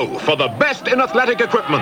Go for the best in athletic equipment.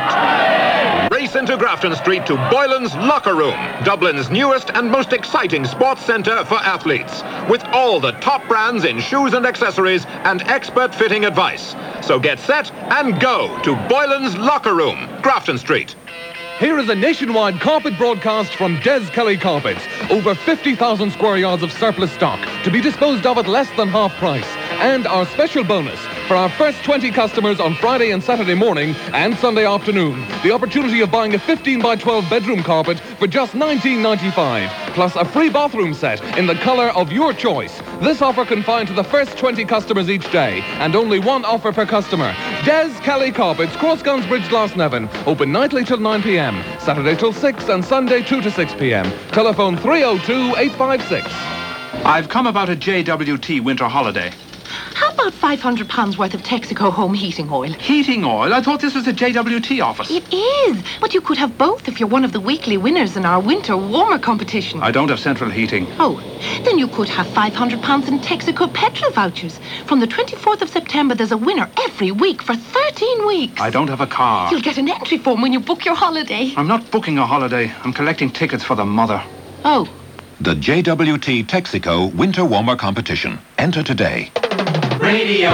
Race into Grafton Street to Boylan's Locker Room, Dublin's newest and most exciting sports centre for athletes, with all the top brands in shoes and accessories and expert fitting advice. So get set and go to Boylan's Locker Room, Grafton Street. Here is a nationwide carpet broadcast from Des Kelly Carpets. Over 50,000 square yards of surplus stock to be disposed of at less than half price. And our special bonus for our first 20 customers on Friday and Saturday morning and Sunday afternoon. The opportunity of buying a 15 by 12 bedroom carpet for just $19.95. Plus a free bathroom set in the colour of your choice. This offer confined to the first 20 customers each day. And only one offer per customer. Des Kelly Carpets, Cross Guns Bridge, Glasnevin. Open nightly till 9 p.m. Saturday till 6 and Sunday 2 to 6 p.m. Telephone 302-856. I've come about a JWT winter holiday. How about £500 worth of Texaco home heating oil? Heating oil? I thought this was a JWT office. It is, but you could have both if you're one of the weekly winners in our winter warmer competition. I don't have central heating. Oh, then you could have £500 in Texaco petrol vouchers. From the 24th of September, there's a winner every week for 13 weeks. I don't have a car. You'll get an entry form when you book your holiday. I'm not booking a holiday. I'm collecting tickets for the mother. Oh. The JWT Texaco Winter Warmer Competition. Enter today. Radio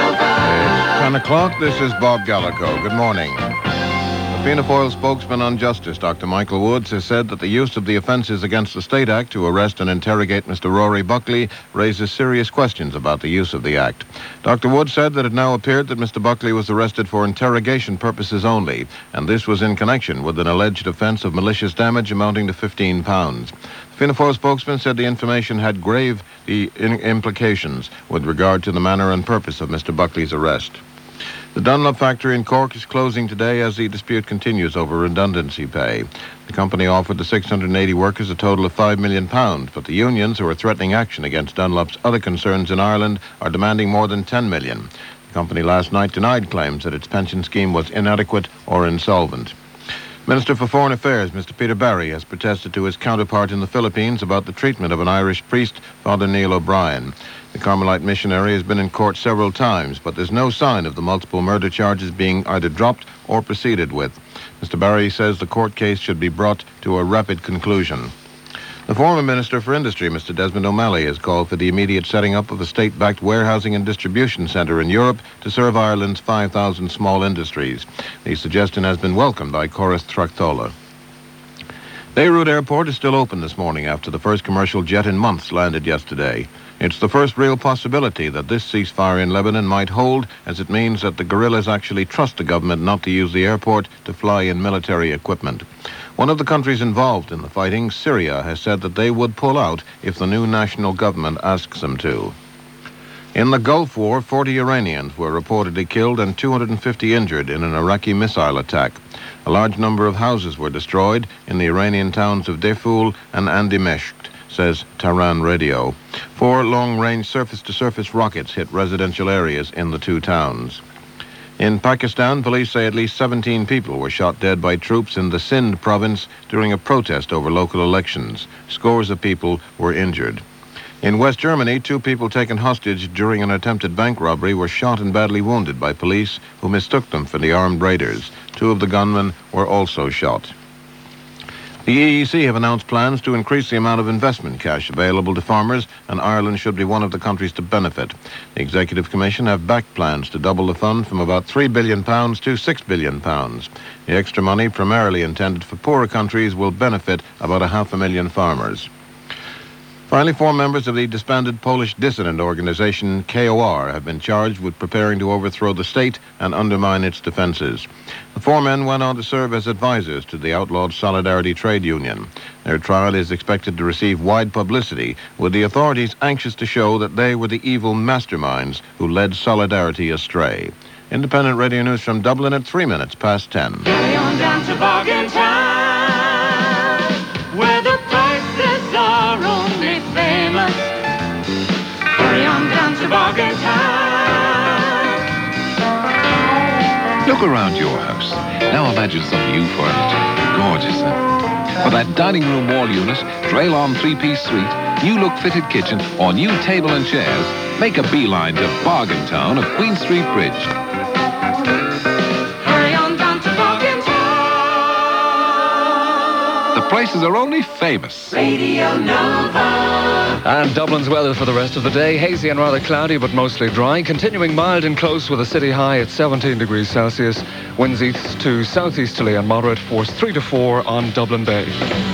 Nova. It's 10 o'clock. This is Bob Gallico. Good morning. The Fianna Fáil spokesman on justice, Dr. Michael Woods, has said that the use of the Offences Against the State Act to arrest and interrogate Mr. Rory Buckley raises serious questions about the use of the Act. Dr. Woods said that it now appeared that Mr. Buckley was arrested for interrogation purposes only, and this was in connection with an alleged offence of malicious damage amounting to £15. The Fianna Fáil spokesman said the information had grave implications with regard to the manner and purpose of Mr. Buckley's arrest. The Dunlop factory in Cork is closing today as the dispute continues over redundancy pay. The company offered the 680 workers a total of £5 million, but the unions, who are threatening action against Dunlop's other concerns in Ireland, are demanding more than $10 million. The company last night denied claims that its pension scheme was inadequate or insolvent. Minister for Foreign Affairs, Mr. Peter Barry, has protested to his counterpart in the Philippines about the treatment of an Irish priest, Father Neil O'Brien. The Carmelite missionary has been in court several times, but there's no sign of the multiple murder charges being either dropped or proceeded with. Mr. Barry says the court case should be brought to a rapid conclusion. The former Minister for Industry, Mr. Desmond O'Malley, has called for the immediate setting up of a state-backed warehousing and distribution centre in Europe to serve Ireland's 5,000 small industries. The suggestion has been welcomed by Chorus Tractola. Beirut Airport is still open this morning after the first commercial jet in months landed yesterday. It's the first real possibility that this ceasefire in Lebanon might hold, as it means that the guerrillas actually trust the government not to use the airport to fly in military equipment. One of the countries involved in the fighting, Syria, has said that they would pull out if the new national government asks them to. In the Gulf War, 40 Iranians were reportedly killed and 250 injured in an Iraqi missile attack. A large number of houses were destroyed in the Iranian towns of Deful and Andimeshk, says Tehran Radio. 4 long-range surface-to-surface rockets hit residential areas in the two towns. In Pakistan, police say at least 17 people were shot dead by troops in the Sindh province during a protest over local elections. Scores of people were injured. In West Germany, 2 people taken hostage during an attempted bank robbery were shot and badly wounded by police who mistook them for the armed raiders. 2 of the gunmen were also shot. The EEC have announced plans to increase the amount of investment cash available to farmers, and Ireland should be one of the countries to benefit. The Executive Commission have backed plans to double the fund from about £3 billion to £6 billion. The extra money, primarily intended for poorer countries, will benefit about 500,000 farmers. Finally, 4 members of the disbanded Polish dissident organization KOR have been charged with preparing to overthrow the state and undermine its defenses. The 4 men went on to serve as advisors to the outlawed Solidarity Trade Union. Their trial is expected to receive wide publicity, with the authorities anxious to show that they were the evil masterminds who led Solidarity astray. Independent Radio News from Dublin at 3 minutes past 10. Carry on down to Bargain Town, where the prices are only famous. Carry on down to Bargain Town. Look around your house. Now imagine some new furniture. Gorgeous, huh? For that dining room wall unit, Draylon 3-piece suite, new look fitted kitchen, or new table and chairs, make a beeline to Bargain Town of Queen Street Bridge. prices are only famous. Radio Nova. And Dublin's weather for the rest of the day. Hazy and rather cloudy, but mostly dry. Continuing mild and close with a city high at 17 degrees Celsius. Winds east to southeasterly and moderate, force 3 to 4 on Dublin Bay.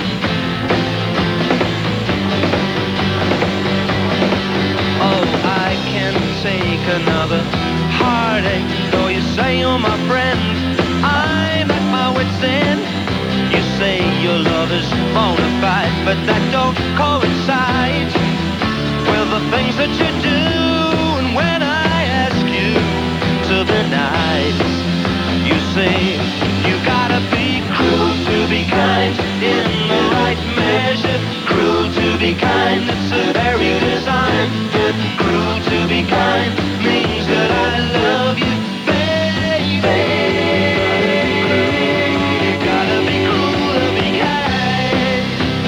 Take another heartache. Though you say you're my friend, I'm at my wit's end. You say your love is bona fide, but that don't coincide with the things that you do. And when I ask you to the night, you say you gotta be cruel to be kind, in the right measure. Cruel to be kind, it's a very design. Cruel to be kind means that I love you, baby. You gotta be cruel to be kind.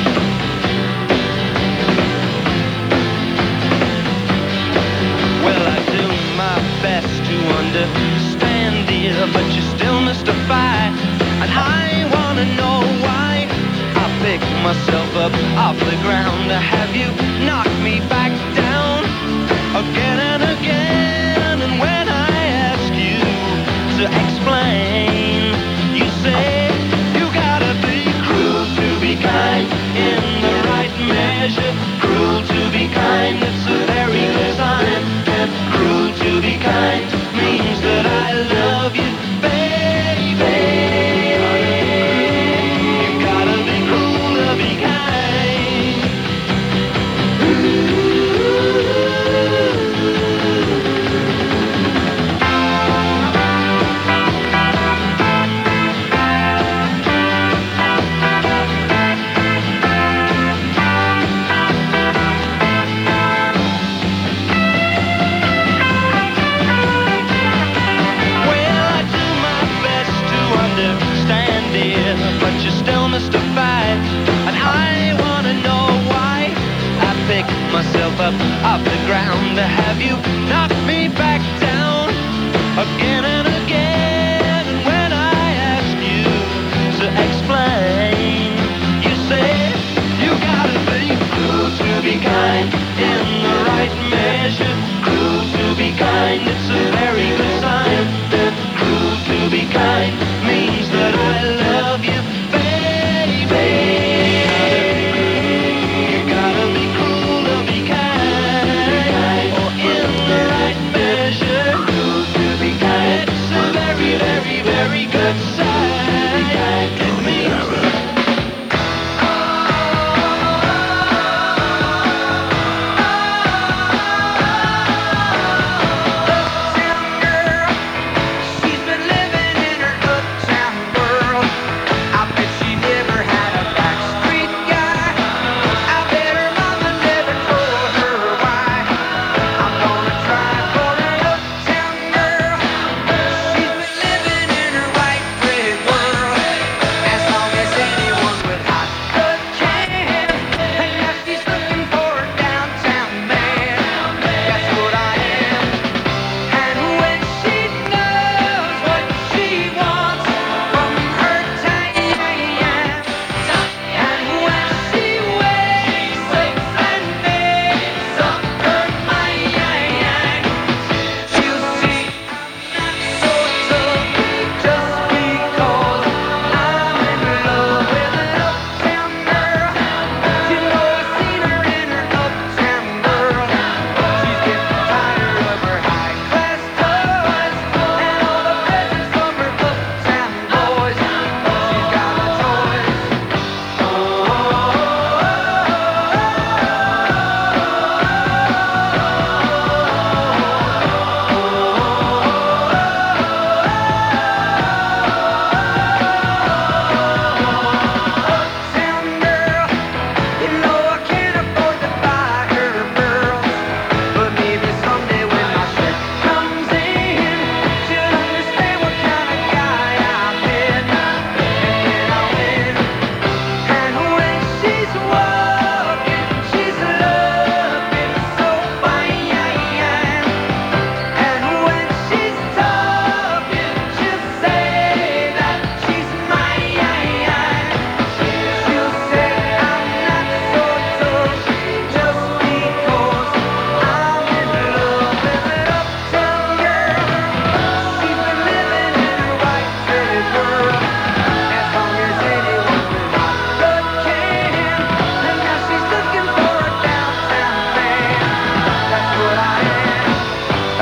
Well, I do my best to understand, dear, but you still mystify. And I wanna know why I pick myself up off the ground to have you knock me back down again and again. And when I ask you to explain, you say you gotta be cruel to be kind, in the right measure. Cruel to be kind, it's a very design. And cruel to be kind means that I love you, baby. But you're still mystified, and I wanna know why I pick myself up off the ground to have you knock me back down again and again. And when I ask you to explain, you say you gotta be cruel to be kind, in the right measure. Cruel to be kind, it's a very good sign. Cruel to be kind means that I love you, baby. You gotta be cruel to be kind, or in the right measure. Cruel to be kind, it's a very, very, very good sign. It means the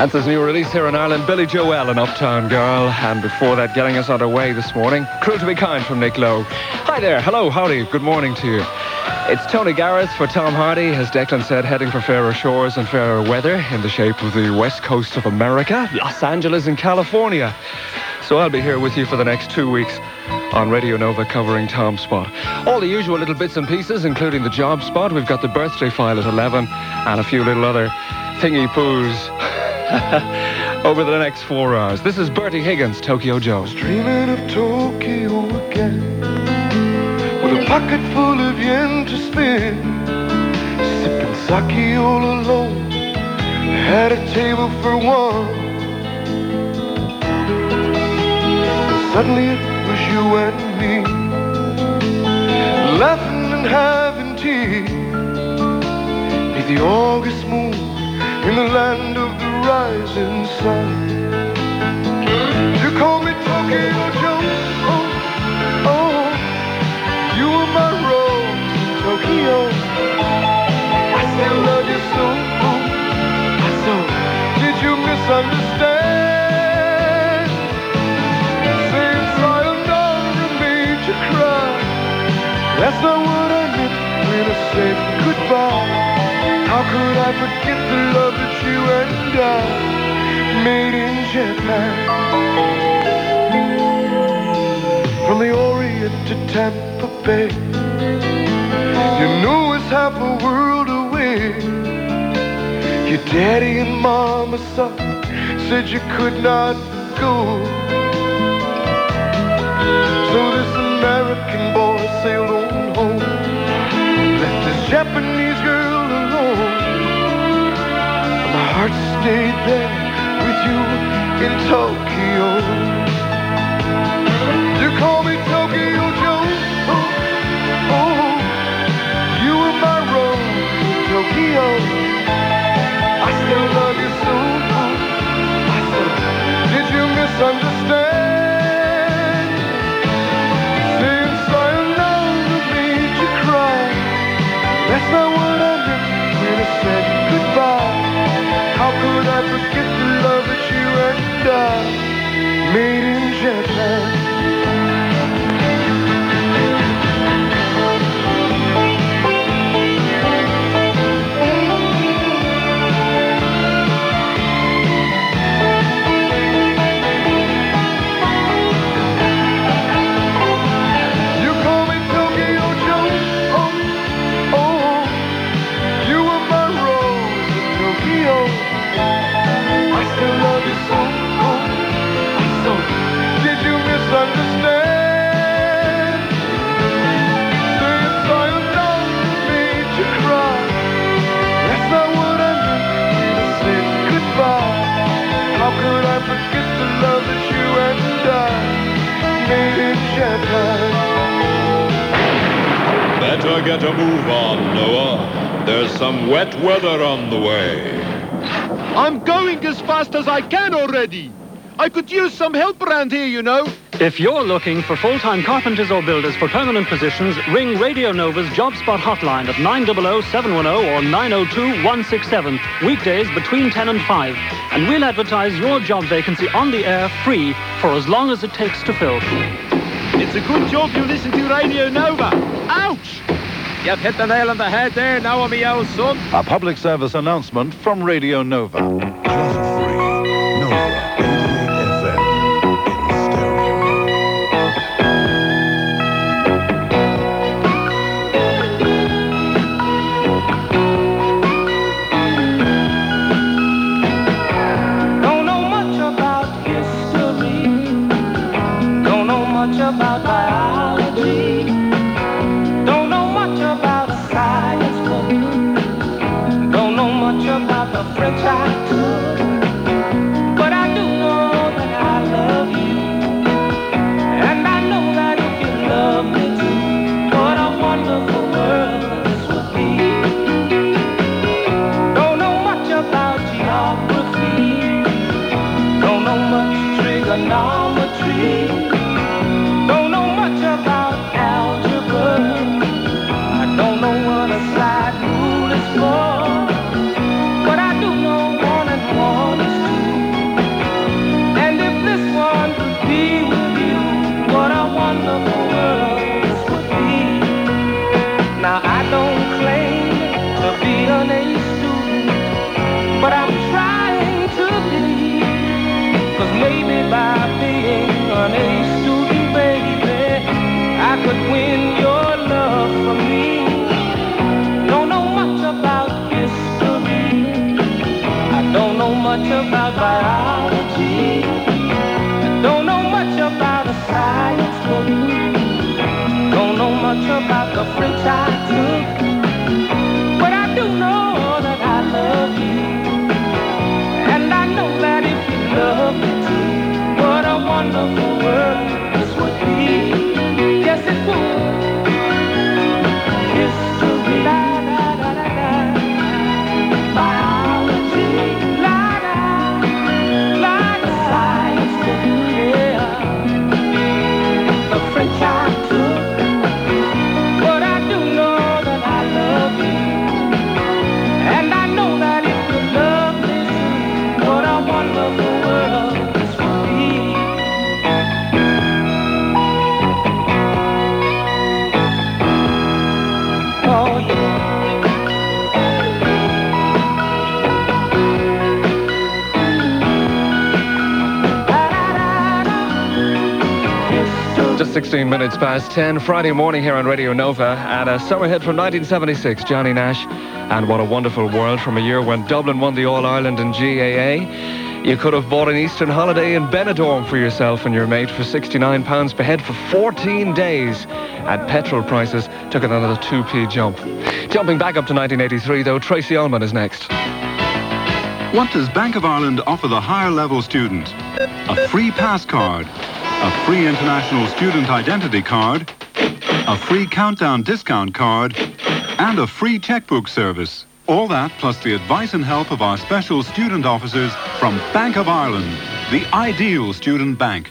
That's his new release here in Ireland, Billy Joel and Uptown Girl. And before that, getting us underway this morning, Cruel to Be Kind from Nick Lowe. Hi there, hello, howdy, good morning to you. It's Tony Gareth for Tom Hardy, as Declan said, heading for fairer shores and fairer weather in the shape of the west coast of America, Los Angeles and California. So I'll be here with you for the next 2 weeks on Radio Nova covering Tom Spot. All the usual little bits and pieces, including the job spot. We've got the birthday file at 11 and a few little other thingy-poos over the next 4 hours. This is Bertie Higgins, Tokyo Joe. Dreaming of Tokyo again, with a pocket full of yen to spend, sipping sake all alone, had a table for one. And suddenly it was you and me, laughing and having tea, beneath the August moon in the land of the rising sun. You call me Tokyo Joe, oh, oh, you were my rose in Tokyo. I still love you so, oh, so did you misunderstand? Saying sayonara made you cry. That's not what I meant when I said goodbye. How could I forget the love that you and I made in Japan? From the Orient to Tampa Bay, you knew it was half a world away. Your daddy and mama said you could not go. So this American boy sailed on home, left his Japanese girl alone. My heart stayed there with you in Tokyo. You call me Tokyo Joe, oh, oh, you were my rose in Tokyo. I still love you so, oh, so did you misunderstand? Saying sayonara made you cry. That's not what I meant when I said goodbye. How could I forget the love that you and I made in Japan? You call me Tokyo Joe, oh, oh, you were my rose in Tokyo. I still love you so, oh, so did you misunderstand? Saying sayonara made you cry. That's not what I meant when I said goodbye. How could I forget the love that you and I made in Japan? Better get a move on, Noah. There's some wet weather on the way. I'm going as fast as I can already. I could use some help around here, you know. If you're looking for full-time carpenters or builders for permanent positions, ring Radio Nova's Job Spot hotline at 900-710 or 902-167, weekdays between 10 and 5. And we'll advertise your job vacancy on the air free for as long as it takes to fill. It's a good job you listen to Radio Nova. Ouch! You've hit the nail on the head there, Naomi, old son. A public service announcement from Radio Nova. Don't know much about history. Don't know much about biology. Don't know much about a science book. Don't know much about the French I took. But I do know that I love you. And I know that if you love me too, what a wonderful world this would be. Don't know much about geography. Don't know much trigonometry. Don't know much about algebra. I don't know what a side rule is for. But I do know 1 and 1 is 2. wonderful world this would be. Now I don't claim to be an A student, but I'm trying to be. 'Cause maybe by being an A student, baby, I could win your love for me. Don't know much about history, I don't know much about biology, I don't know much about a science book, don't know much about the French I took, but I do know that I love you, and I know that if you love me too, what a wonderful world this would be. Yes, it would. History, la la la la la. Biology, la la la la. Science book, yeah. The French I took, but I do know that I love you, and I know that if you love me too, what a wonderful world this would be. Oh, yeah. Just 16 minutes past 10, Friday morning here on Radio Nova, and a summer hit from 1976, Johnny Nash, and What a Wonderful World, from a year when Dublin won the All-Ireland in GAA. You could have bought an Eastern holiday in Benidorm for yourself and your mate for £69 per head for 14 days. At petrol prices, took another 2p jump. Jumping back up to 1983, though, Tracy Ullman is next. What does Bank of Ireland offer the higher level student? A free pass card, a free international student identity card, a free countdown discount card, and a free checkbook service. All that plus the advice and help of our special student officers from Bank of Ireland, the ideal student bank.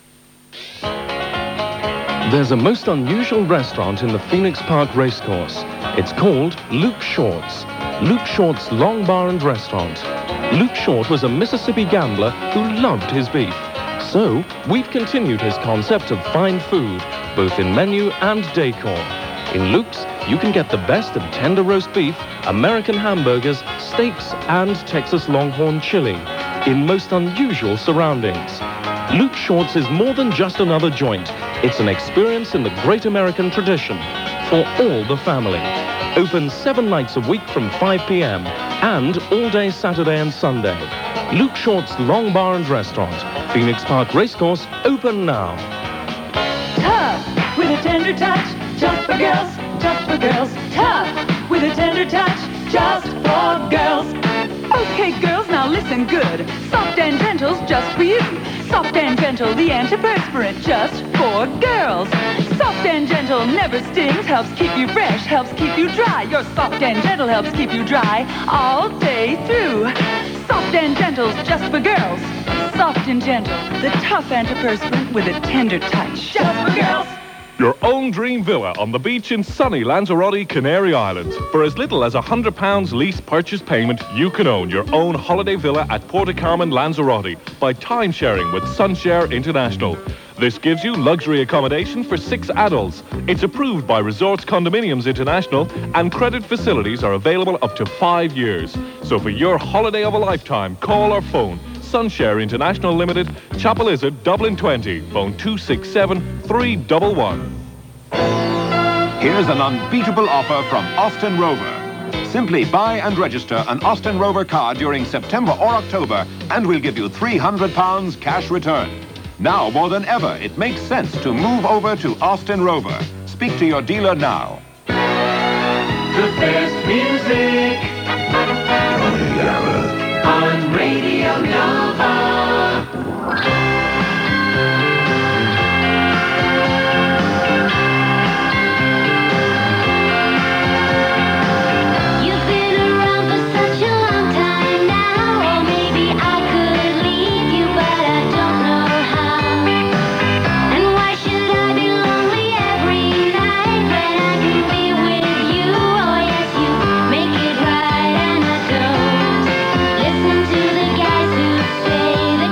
There's a most unusual restaurant in the Phoenix Park Racecourse. It's called Luke Short's. Luke Short's Long Bar and Restaurant. Luke Short was a Mississippi gambler who loved his beef. So, we've continued his concept of fine food, both in menu and decor. In Luke's, you can get the best of tender roast beef, American hamburgers, steaks, and Texas Longhorn chili in most unusual surroundings. Luke Short's is more than just another joint. It's an experience in the great American tradition for all the family. Open 7 nights a week from 5 p.m. and all day Saturday and Sunday. Luke Short's Long Bar and Restaurant, Phoenix Park Racecourse, open now. Tough with a tender touch, just for girls, just for girls. Tough with a tender touch, just for girls. Okay, girls, now listen good. Soft and Gentle's just for you. Soft and Gentle, the antiperspirant, just for girls. Soft and Gentle never stings, helps keep you fresh, helps keep you dry. Your Soft and Gentle helps keep you dry all day through. Soft and Gentle's just for girls. Soft and Gentle, the tough antiperspirant with a tender touch, just for girls. Your own dream villa on the beach in sunny Lanzarote, Canary Islands. For as little as £100 lease purchase payment, you can own your own holiday villa at Porta Carmen, Lanzarote by time-sharing with Sunshare International. This gives you luxury accommodation for 6 adults. It's approved by Resorts Condominiums International, and credit facilities are available up to 5 years. So for your holiday of a lifetime, call or phone Sunshare International Limited, Chapel Izzard, Dublin 20, phone 267-311. Here's an unbeatable offer from Austin Rover. Simply buy and register an Austin Rover car during September or October, and we'll give you £300 cash return. Now more than ever, it makes sense to move over to Austin Rover. Speak to your dealer now. The best music on Radio Nova. You've been around for such a long time now, or maybe I could leave you, but I don't know how. And why should I be lonely every night when I can be with you? Oh yes, you make it right, and I don't listen to the guys who say that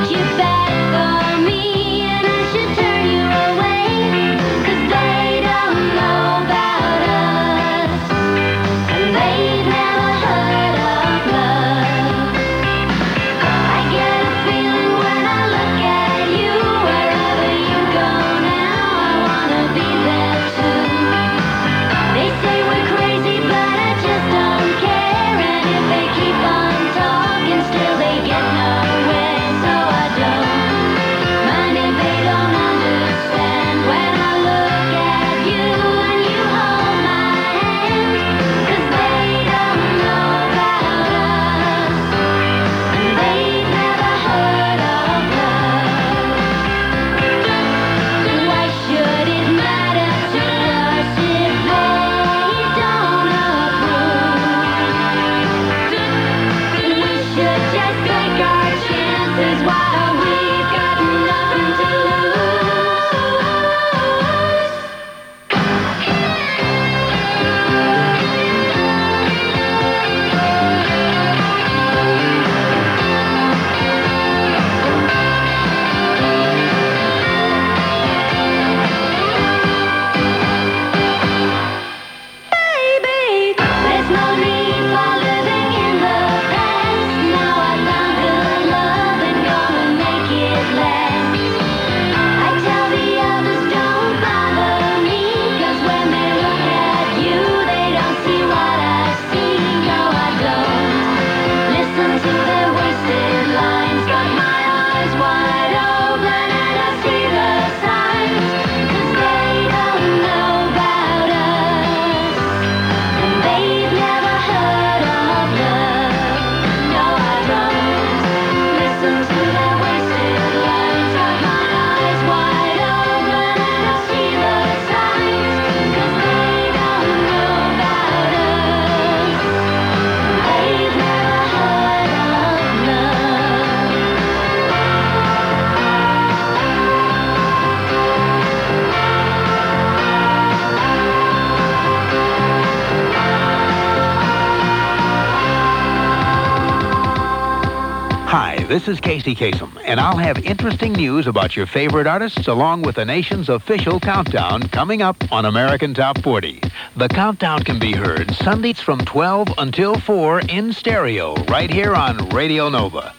this is Casey Kasem, and I'll have interesting news about your favorite artists along with the nation's official countdown coming up on American Top 40. The countdown can be heard Sundays from 12 until 4 in stereo right here on Radio Nova.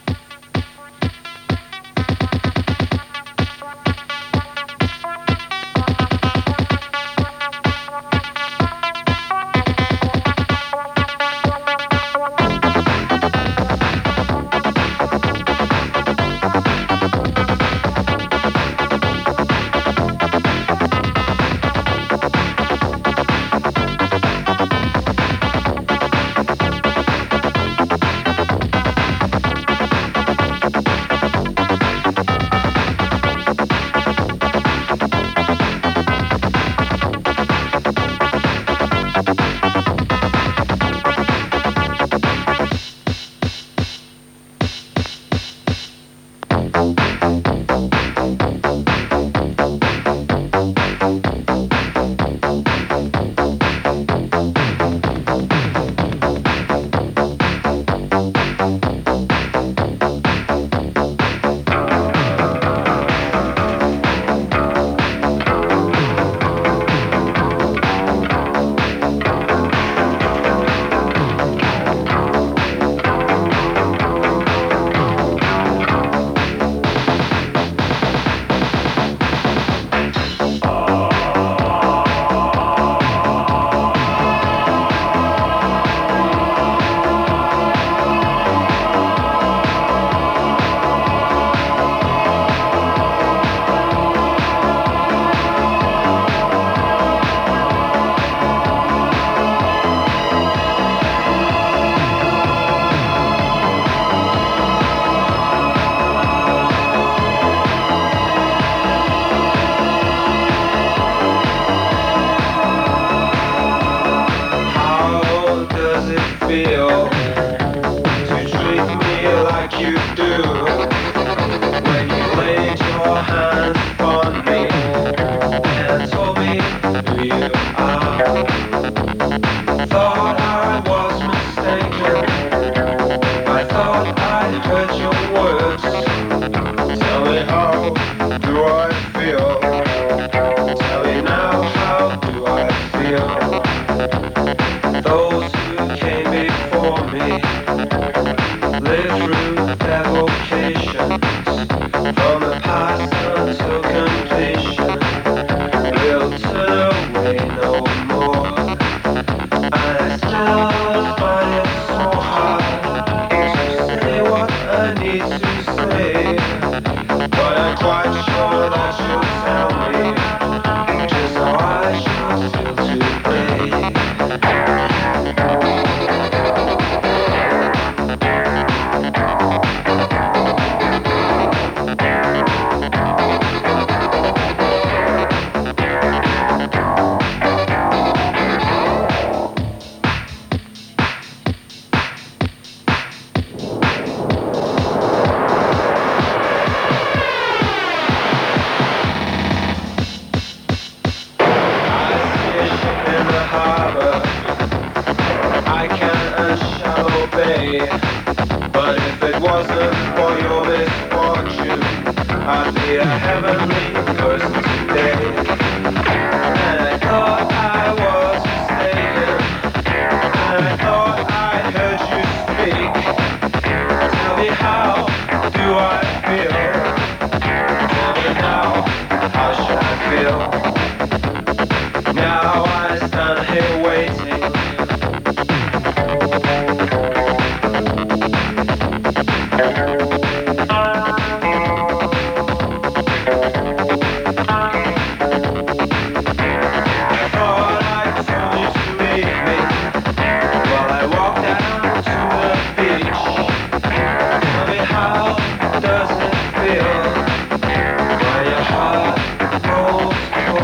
Does it feel when your heart rolls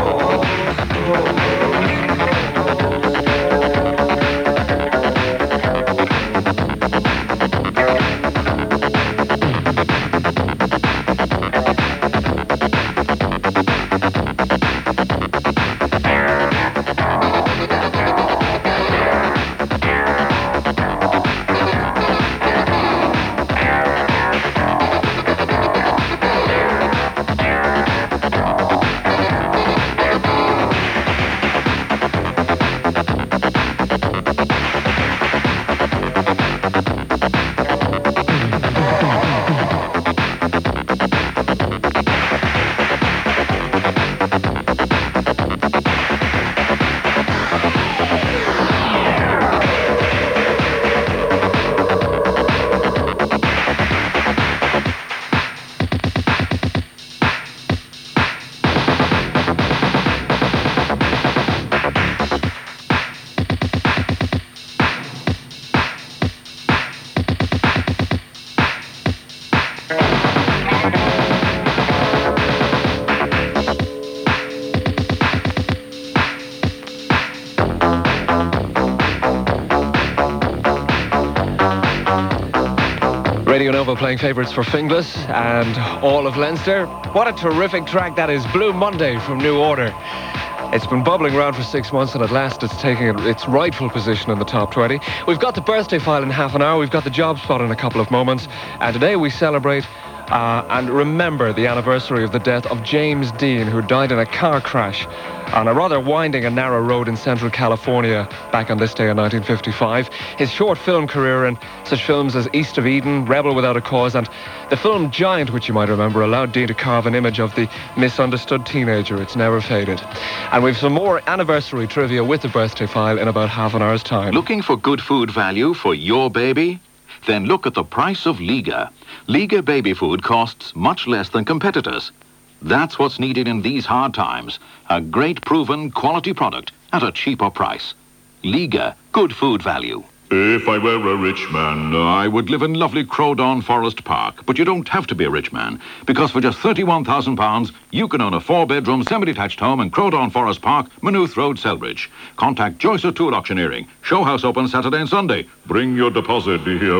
Nova playing favourites for Finglas and all of Leinster. What a terrific track that is. Blue Monday from New Order. It's been bubbling around for 6 months and at last it's taking its rightful position in the top 20. We've got the birthday file in half an hour. We've got the job spot in a couple of moments. And today we celebrate and remember the anniversary of the death of James Dean, who died in a car crash on a rather winding and narrow road in central California back on this day in 1955. His short film career in such films as East of Eden, Rebel Without a Cause, and the film Giant, which you might remember, allowed Dean to carve an image of the misunderstood teenager. It's never faded. And we've some more anniversary trivia with the birthday file in about half an hour's time. Looking for good food value for your baby? Then look at the price of Liga. Liga baby food costs much less than competitors. That's what's needed in these hard times. A great proven quality product at a cheaper price. Liga, good food value. If I were a rich man, I would live in lovely Crowdon Forest Park. But you don't have to be a rich man, because for just £31,000, you can own a 4-bedroom semi-detached home in Crowdon Forest Park, Maynooth Road, Selbridge. Contact Joyce O'Toole Auctioneering. Show house open Saturday and Sunday. Bring your deposit here.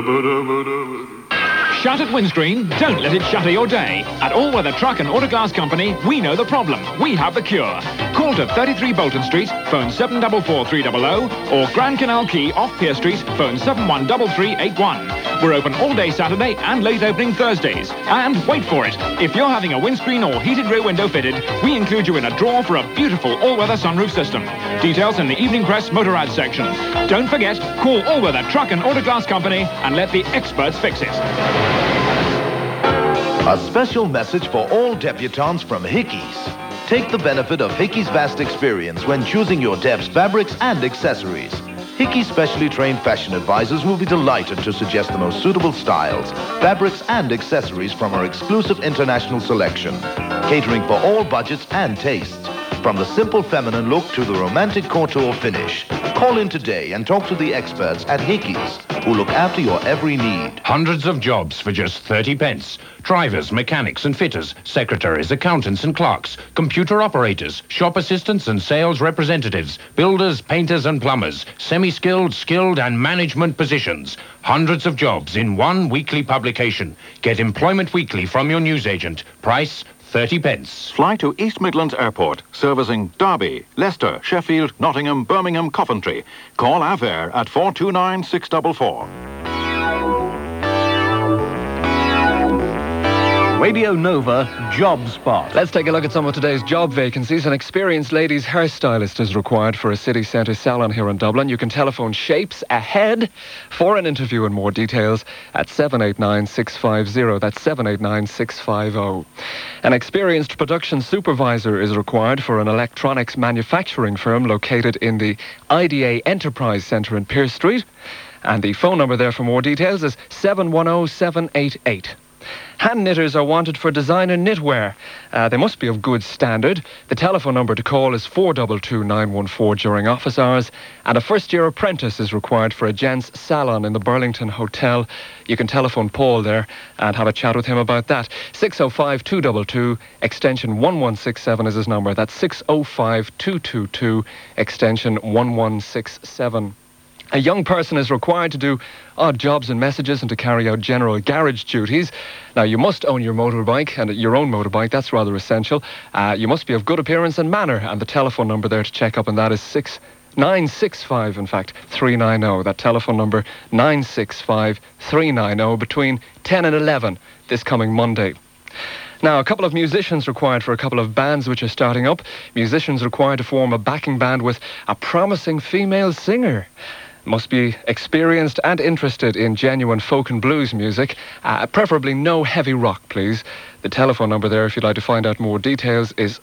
Shut at windscreen, don't let it shatter your day. At All Weather Truck and Autoglass Company, we know the problem. We have the cure. Call to 33 Bolton Street, phone 744 300, or Grand Canal Quay off Pier Street, phone 713381. We're open all day Saturday and late opening Thursdays. And wait for it, if you're having a windscreen or heated rear window fitted, we include you in a draw for a beautiful all-weather sunroof system. Details in the Evening Press motor ad section. Don't forget, call All Weather Truck and Autoglass Company and let the experts fix it. A special message for all debutantes from Hickey's. Take the benefit of Hickey's vast experience when choosing your Deb's fabrics and accessories. Hickey's specially trained fashion advisors will be delighted to suggest the most suitable styles, fabrics and accessories from our exclusive international selection, catering for all budgets and tastes. From the simple feminine look to the romantic couture finish. Call in today and talk to the experts at Hickey's, who look after your every need. Hundreds of jobs for just 30 pence. Drivers, mechanics and fitters, secretaries, accountants and clerks, computer operators, shop assistants and sales representatives, builders, painters and plumbers, semi-skilled, skilled and management positions. Hundreds of jobs in one weekly publication. Get Employment Weekly from your newsagent. Price 30 pence. Fly to East Midlands Airport, servicing Derby, Leicester, Sheffield, Nottingham, Birmingham, Coventry. Call Avair at 429 644. Radio Nova Job Spot. Let's take a look at some of today's job vacancies. An experienced ladies' hairstylist is required for a city centre salon here in Dublin. You can telephone Shapes ahead for an interview and more details at 789-650. That's 789-650. An experienced production supervisor is required for an electronics manufacturing firm located in the IDA Enterprise Centre in Pearse Street. And the phone number there for more details is 710-788. Hand knitters are wanted for designer knitwear. They must be of good standard. The telephone number to call is 422-914 during office hours. And a first-year apprentice is required for a gents' salon in the Burlington Hotel. You can telephone Paul there and have a chat with him about that. 605-222, extension 1167 is his number. That's 605-222, extension 1167. A young person is required to do odd jobs and messages and to carry out general garage duties. Now, you must own your motorbike, and your own motorbike. That's rather essential. You must be of good appearance and manner, and the telephone number there to check up on that is 965, in fact, 390. That telephone number, 965-390, between 10 and 11 this coming Monday. Now, a couple of musicians required for a couple of bands which are starting up. Musicians required to form a backing band with a promising female singer. Must be experienced and interested in genuine folk and blues music. Preferably no heavy rock, please. The telephone number there, if you'd like to find out more details, is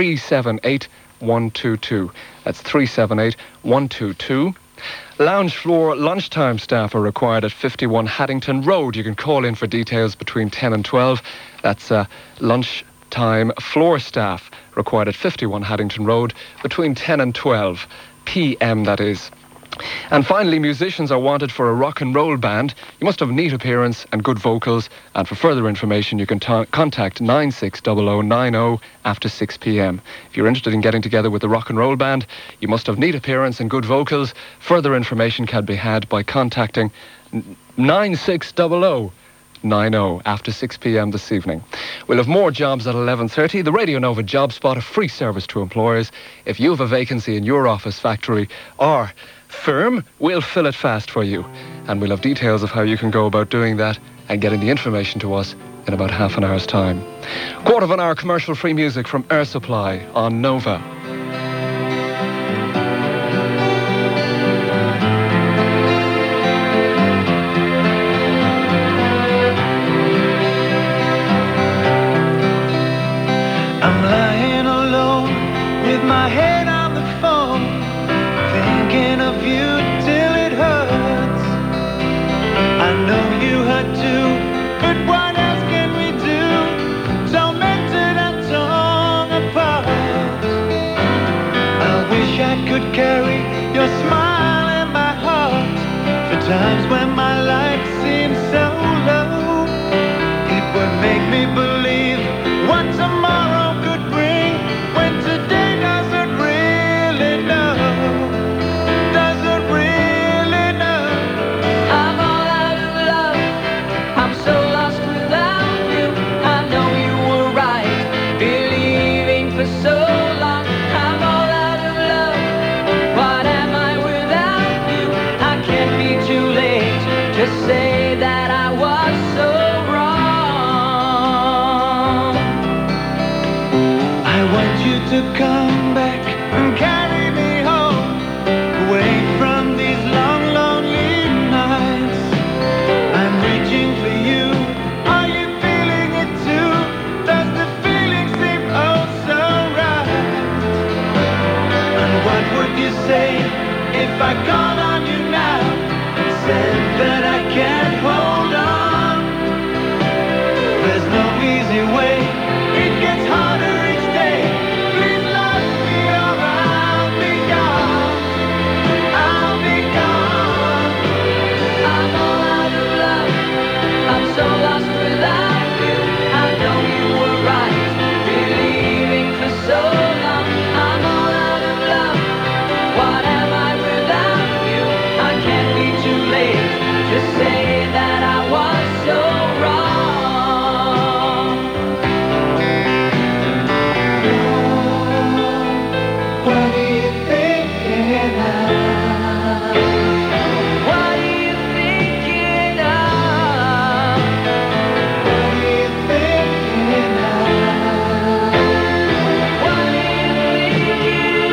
378-122. That's 378-122. Lounge floor lunchtime staff are required at 51 Haddington Road. You can call in for details between 10 and 12. That's lunchtime floor staff required at 51 Haddington Road between 10 and 12 p.m. that is. And finally, musicians are wanted for a rock and roll band. You must have neat appearance and good vocals. And for further information, you can contact 960090 after 6 p.m. If you're interested in getting together with a rock and roll band, you must have neat appearance and good vocals. Further information can be had by contacting 9600 90 after 6 p.m. this evening. We'll have more jobs at 11:30. The Radio Nova Job Spot, a free service to employers. If you have a vacancy in your office, factory or firm, we'll fill it fast for you. And we'll have details of how you can go about doing that and getting the information to us in about half an hour's time. Quarter of an hour commercial-free music from Air Supply on Nova. I'm lying alone with my head on the phone, thinking of you till it hurts. I know you hurt too, but what else can we do? Tormented and torn apart. I wish I could carry your smile in my heart for times when my life seems so low. It would make me believe what tomorrow could bring when today doesn't really know. Doesn't really know. I'm all out of love. I'm so lost without you. I know you were right, believing for so long. I'm all out of love. What am I without you? I can't be too late to say that I was so wrong. I want you to come back and carry me home, away from these long, lonely nights. I'm reaching for you. Are you feeling it too? Does the feeling seem oh so right? And what would you say if I called on you now and said that I can't hold on? There's no easy way. It gets harder each day. Please love me or I'll be gone. I'll be gone. I'm all out of love. I'm so lost without you. I know you were right, believing for so long. I'm all out of love. What am I without you? I can't be too late to say that I was so wrong. What are you thinking of? What are you thinking of? What are you thinking of? What are you thinking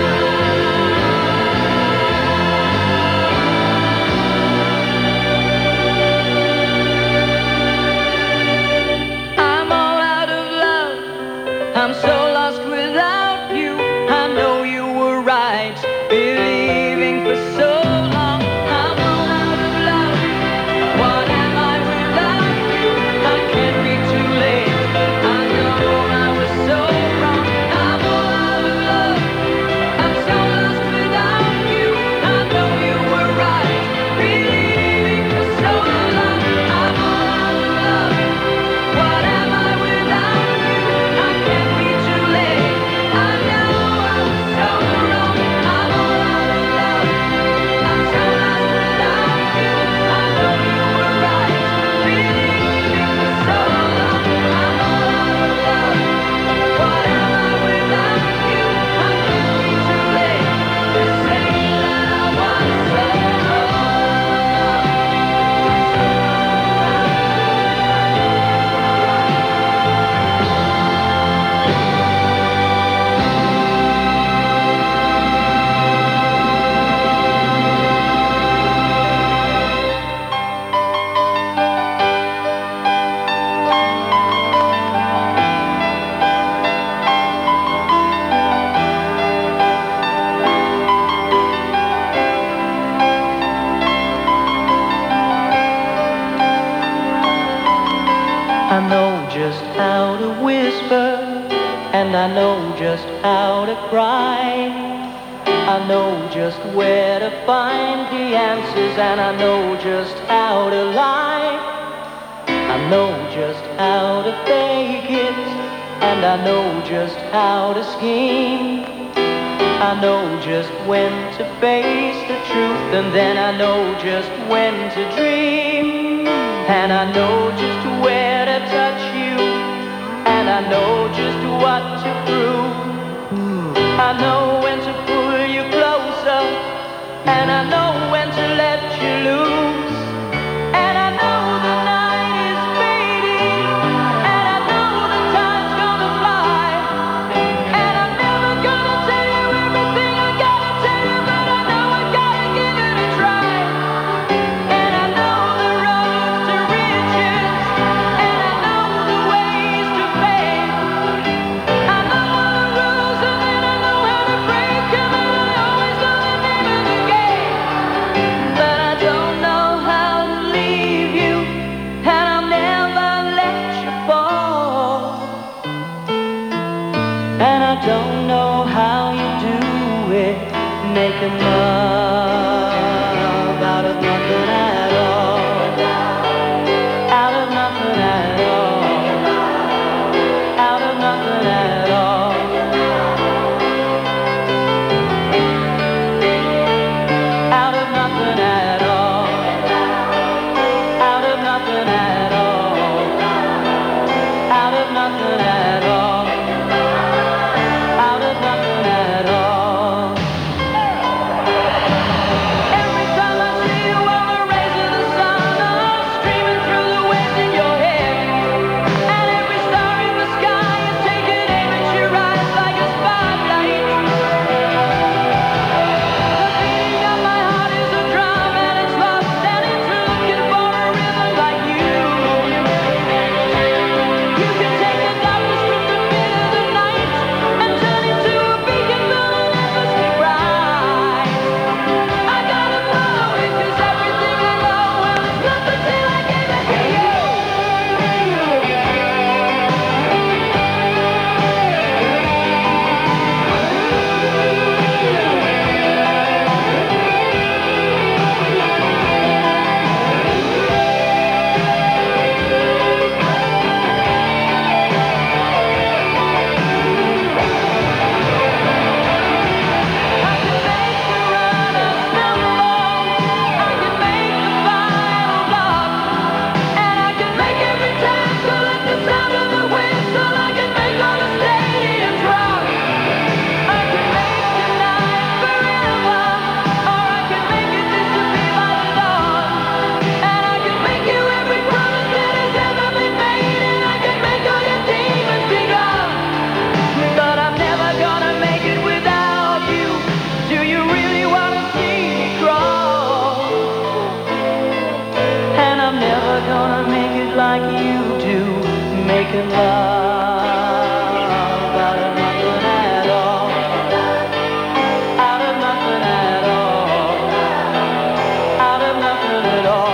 of? I'm all out of love. I'm so lost without you. I know you were right, believing for so long. I'm all out of love. What am I without you? I can't be too late. I know I was so wrong. I'm all out of love. I'm so lost without you. I know you were right, believing for so long. I'm all out of love. What am I without you? I can't be too late. I know I was so wrong. I'm all out of love. I'm so lost without you. I know you were right, believing for so long. I'm all out of love. What am I without you? I can't be too late to say that I was so I know just how to whisper, and I know just how to cry. I know just where to find the answers, and I know just how to lie. I know just how to fake it, and I know just how to scheme. I know just when to face the truth, and then I know just when to dream. And I know just where to touch you, and I know just what to prove. I know when to pull you closer, and I know when to let you loose. And I know the night is fading, and I know the time's gonna fly. And I'm never gonna tell you everything I gotta tell you, but I know I gotta give it a try. And I know the road to riches, and I know the ways to fame. I know all the rules, and then I know how to break them, and I always know the name of the game. But I don't know how to leave you, and I'll never let you fall. And I don't know how you do it, making love out of nothing at all. Out of nothing at all. Out of nothing at all. Out of nothing at all. Out of nothing at all. Out of nothing at all. Out of nothing at all. Every time I see you on the rays of the sun, I'm streaming through the waves in your hair. And every star in the sky is taking aim at your eyes like a spotlight. The beating of my heart is a drum and it's lost, and it's looking for a rhythm like you. You can take the darkness from the pit of the night and turn it to a beacon burning endlessly bright. I gotta follow it 'cause everything I know, well, it's nothing till I give it to you. But I'm never gonna make it without you. Do you really wanna see me crawl? And I'm never gonna make it like you do, making love out of nothing at all. Out of nothing at all. Out of nothing at all.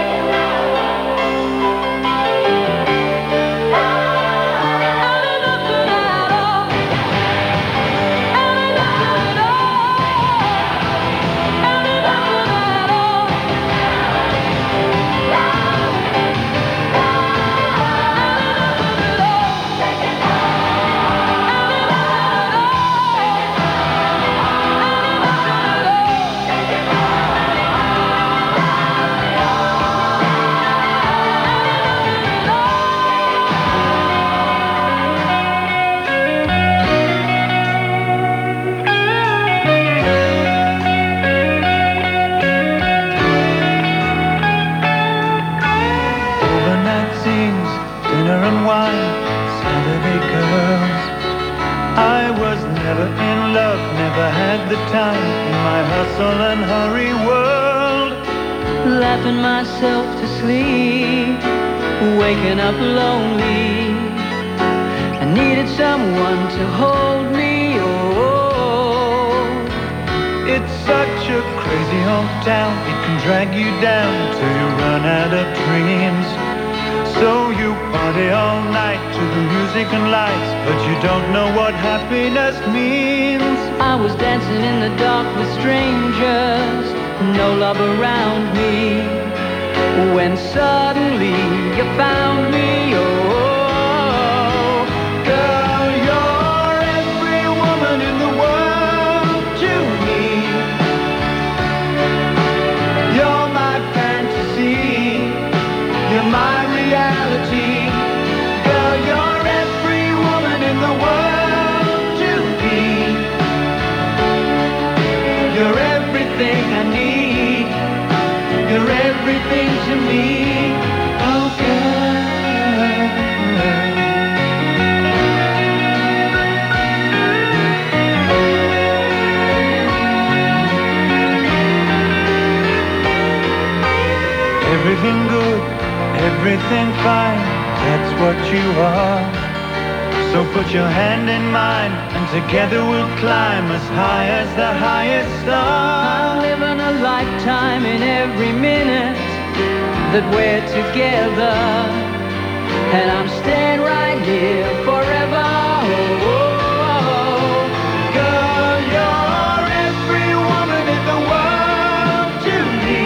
Overnight scenes, dinner and wine, Saturday girls. I was never in love, never had the time in my hustle and hurry world. Laughing myself to sleep, waking up lonely. I needed someone to hold me. Oh, It's such a crazy old town, it can drag you down till you run out of dreams. So you party all night to the music and lights, but you don't know what happiness means. I was dancing in the dark with strangers, no love around me. When suddenly you found me, oh, girl, you're every woman in the world to me. You're my fantasy, you're find that's what you are. So put your hand in mine, and together we'll climb as high as the highest star. I'm living a lifetime in every minute that we're together, and I'm staying right here forever. Oh, oh, oh. Girl, you're every woman in the world to me.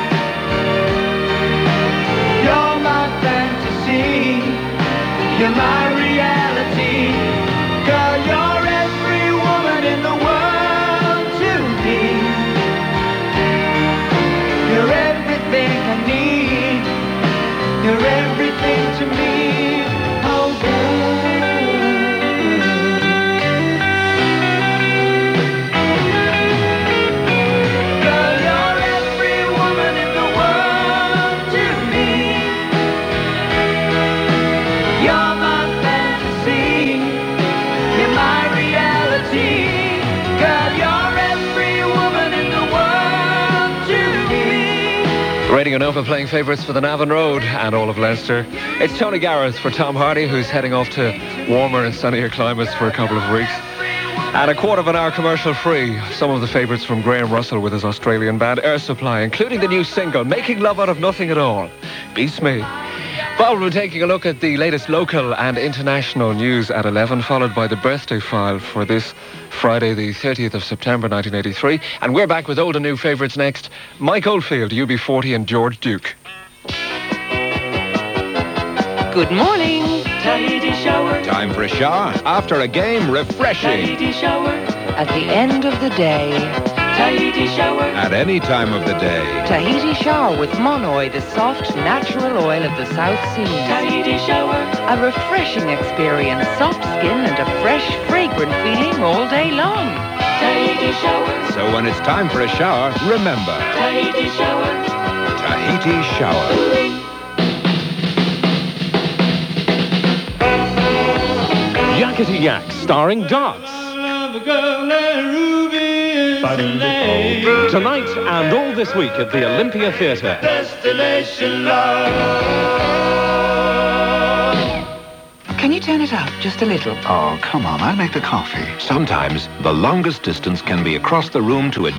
You're my fantasy, you're my reality. Girl, you're every woman in the world to me. You're everything I need. You're everything to me. Oh, girl. Girl, you're every woman in the world to me. You're my fantasy. You're my reality. Girl, you're every woman in the world to me. Radio Nova playing favourites for the Navan Road and all of Leinster. It's Tony Gareth for Tom Hardy, who's heading off to warmer and sunnier climates for a couple of weeks. And a quarter of an hour commercial free. Some of the favourites from Graham Russell with his Australian band Air Supply, including the new single, Making Love Out of Nothing at All. Beats me. Well, we're taking a look at the latest local and international news at 11, followed by the birthday file for this Friday, the 30th of September, 1983. And we're back with old and new favourites next. Mike Oldfield, UB40, and George Duke. Good morning. Tahiti shower. Time for a shower. After a game, refreshing. Tahiti shower. At the end of the day. Tahiti shower. At any time of the day. Tahiti shower with Monoid, the soft, natural oil of the South Seas. Tahiti shower. A refreshing experience, soft skin and a fresh, fragrant feeling all day long. Tahiti shower. So when it's time for a shower, remember. Tahiti shower. Tahiti shower. Yakety Yak, starring Darts. Tonight and all this week at the Olympia Theatre. Destination love. Can you turn it up just a little? Oh, come on, I'll make the coffee. Sometimes the longest distance can be across the room to a